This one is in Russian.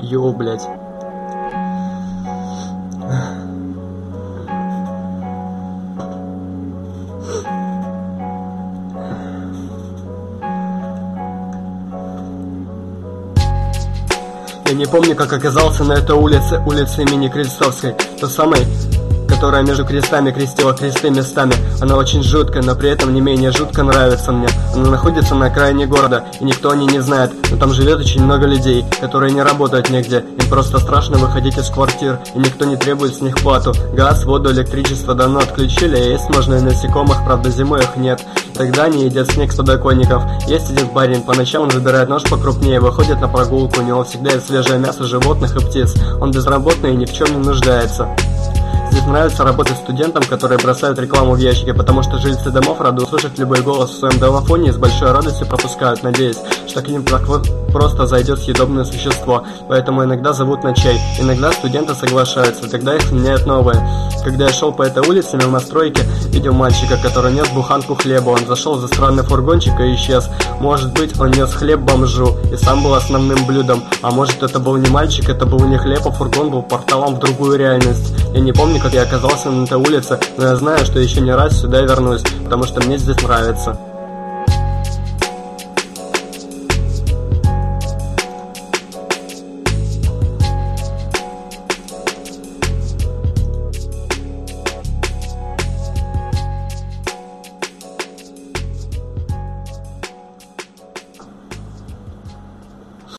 Йоу, блядь. Я не помню, как оказался на этой улице имени Крестовской, той самой, которая между крестами крестила кресты местами. Она очень жуткая, но при этом не менее жутко нравится мне. Она находится на окраине города, и никто о ней не знает, но там живет очень много людей, которые не работают нигде. Им просто страшно выходить из квартир, и никто не требует с них плату. Газ, воду, электричество давно отключили, а есть можно и насекомых, правда зимой их нет. Тогда они едят снег с подоконников. Есть один парень, по ночам он выбирает нож покрупнее, выходит на прогулку, у него всегда есть свежее мясо животных и птиц. Он безработный и ни в чем не нуждается. Здесь нравится работать студентам, которые бросают рекламу в ящики, потому что жильцы домов рады услышать любой голос в своем домофоне и с большой радостью пропускают, надеясь, что к ним так вот просто зайдет съедобное существо. Поэтому иногда зовут на чай, иногда студенты соглашаются, тогда их сменяют новые. Когда я шел по этой улице мимо стройки, видел мальчика, который нес буханку хлеба. Он зашел за странный фургончик и исчез. Может быть, он нес хлеб бомжу и сам был основным блюдом. А может, это был не мальчик, это был не хлеб, а фургон был порталом в другую реальность. Я не помню, как я оказался на этой улице, но я знаю, что еще не раз сюда вернусь, потому что мне здесь нравится.